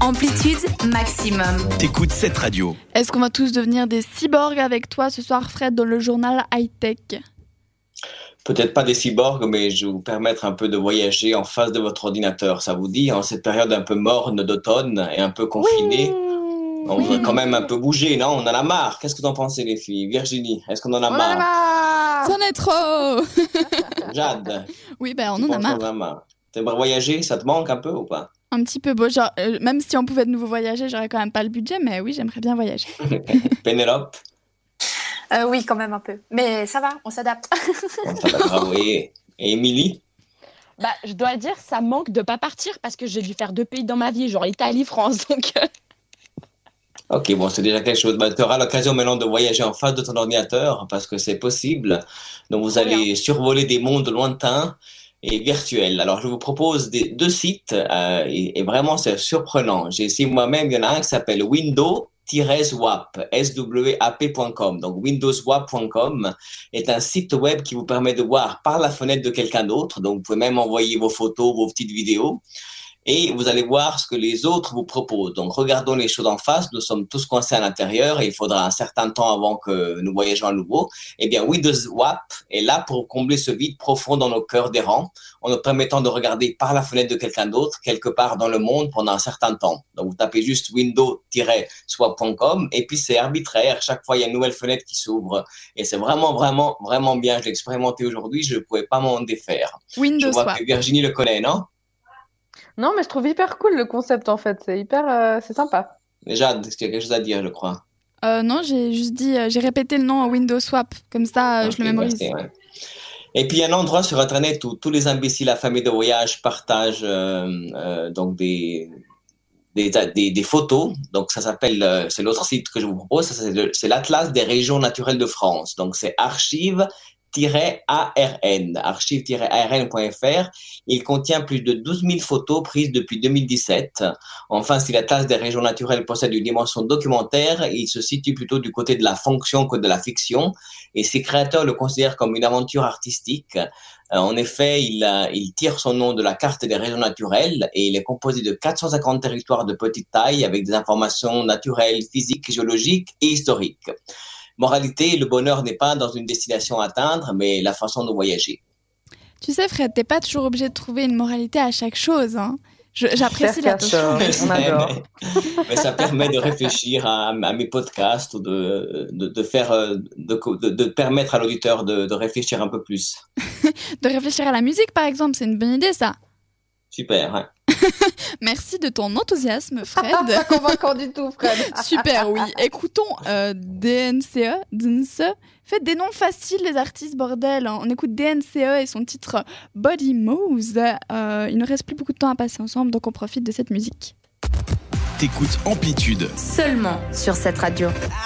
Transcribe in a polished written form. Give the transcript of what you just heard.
amplitude maximum. T'écoutes cette radio. Est-ce qu'on va tous devenir des cyborgs avec toi ce soir, Fred, dans le journal high-tech ? Peut-être pas des cyborgs, mais je vais vous permettre un peu de voyager en face de votre ordinateur. Ça vous dit, en cette période un peu morne d'automne et un peu confinée, on va quand même un peu bouger, non ? On en a marre. Qu'est-ce que vous en pensez, les filles ? Virginie, est-ce qu'on en a marre ? C'en est trop. Jade, Oui, on tu en a penses marre. qu'on en a marre ? T'aimerais voyager ? Ça te manque un peu ou pas ? Un petit peu beau, genre, même si on pouvait de nouveau voyager, j'aurais quand même pas le budget, mais oui, j'aimerais bien voyager. Pénélope ? Oui, quand même un peu. Mais ça va, on s'adapte. Ça va, bravo. Et Émilie ? Je dois dire, ça manque de pas partir parce que j'ai dû faire 2 pays dans ma vie, genre Italie, France. Donc, Ok, bon, c'est déjà quelque chose. Tu auras l'occasion maintenant de voyager en face de ton ordinateur parce que c'est possible. Donc, vous allez survoler des mondes lointains et virtuels. Alors, je vous propose 2 sites et vraiment, c'est surprenant. J'ai essayé moi-même, il y en a un qui s'appelle Windows-Swap, swap.com. Donc, windowswap.com est un site web qui vous permet de voir par la fenêtre de quelqu'un d'autre. Donc, vous pouvez même envoyer vos photos, vos petites vidéos. Et vous allez voir ce que les autres vous proposent. Donc, regardons les choses en face. Nous sommes tous coincés à l'intérieur et il faudra un certain temps avant que nous voyageons à nouveau. Eh bien, Windows-Swap est là pour combler ce vide profond dans nos cœurs d'errants en nous permettant de regarder par la fenêtre de quelqu'un d'autre, quelque part dans le monde pendant un certain temps. Donc, vous tapez juste windows-swap.com et puis c'est arbitraire. Chaque fois, il y a une nouvelle fenêtre qui s'ouvre et c'est vraiment, vraiment, vraiment bien. Je l'ai expérimenté aujourd'hui. Je ne pouvais pas m'en défaire. Windows Je vois Swap. que Virginie le connaît, non ? Non, mais je trouve hyper cool le concept en fait. C'est hyper, c'est sympa. Déjà, est-ce qu'il y a quelque chose à dire, je crois ? Non, j'ai juste dit, j'ai répété le nom Windows Swap, comme ça je le mémorise. Merci, ouais. Et puis il y a un endroit sur Internet où tous les imbéciles affamés de voyage partagent donc des photos. Donc ça s'appelle, c'est l'autre site que je vous propose, c'est l'Atlas des régions naturelles de France. Donc c'est archive-arn.fr. Il contient plus de 12 000 photos prises depuis 2017. Enfin, si l'Atlas des régions naturelles possède une dimension documentaire, il se situe plutôt du côté de la fonction que de la fiction, et ses créateurs le considèrent comme une aventure artistique. En effet, il tire son nom de la carte des régions naturelles et il est composé de 450 territoires de petite taille avec des informations naturelles, physiques, géologiques et historiques. Moralité, le bonheur n'est pas dans une destination à atteindre, mais la façon de voyager. Tu sais, Fred, t'es pas toujours obligé de trouver une moralité à chaque chose, hein. J'apprécie l'attention. On adore. Mais ça permet de réfléchir à mes podcasts ou de permettre à l'auditeur de réfléchir un peu plus. De réfléchir à la musique, par exemple, c'est une bonne idée, ça. Super, hein. Merci de ton enthousiasme, Fred. Pas convaincant du tout, Fred. Super, oui. Écoutons DNCE. Faites des noms faciles, les artistes, bordel. On écoute DNCE et son titre Body Moves. Il ne reste plus beaucoup de temps à passer ensemble, donc on profite de cette musique. T'écoutes Amplitude. Seulement sur cette radio.